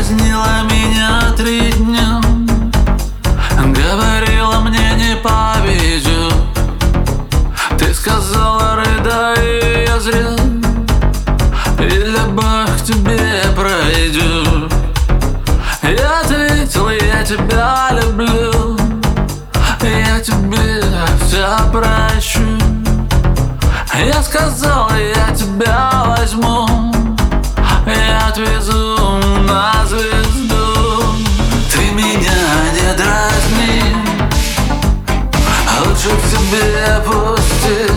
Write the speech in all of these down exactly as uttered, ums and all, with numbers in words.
дразнила меня три дня, говорила мне не повезет. Ты сказала, рыдай, я зря, и любовь к тебе пройдет. Я ответил, я тебя люблю, я тебе все прощу. Я сказал, я тебя возьму, я отвезу на звезду. Ты меня не дразни, лучше к себе пусти.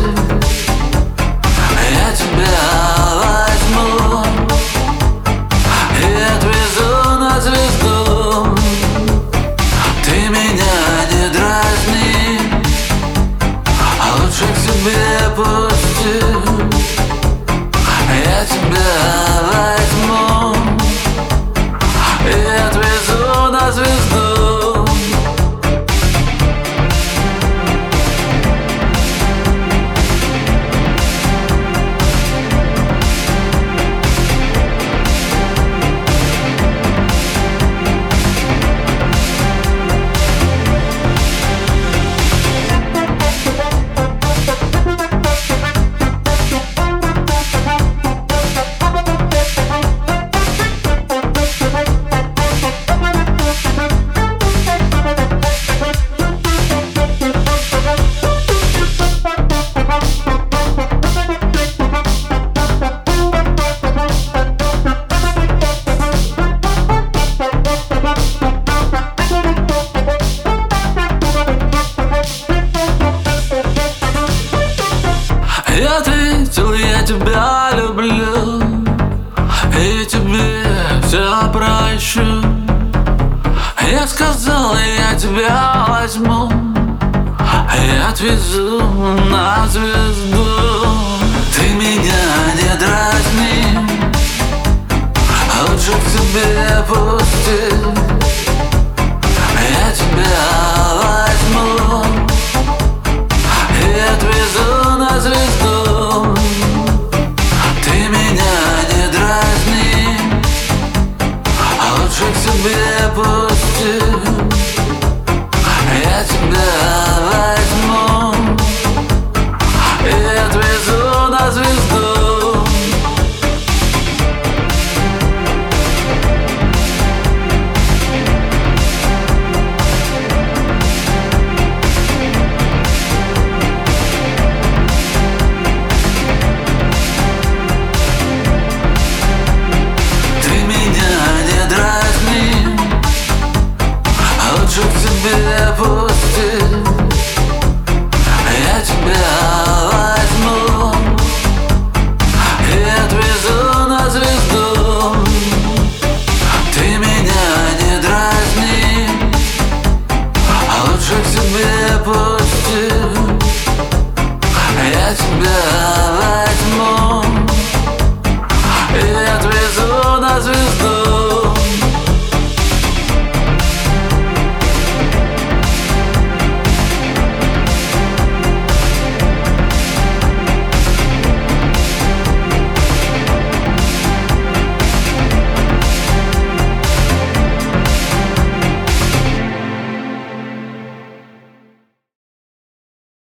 Я тебя возьму и отвезу на звезду. Ты меня не дразни, лучше к себе пусти. Я тебя возьму и отвезу на звезду. Я ответил, я тебя люблю, и тебе все прощу. Я сказал, я тебя возьму и отвезу на звезду. Ты меня не дразни, лучше к себе пусти.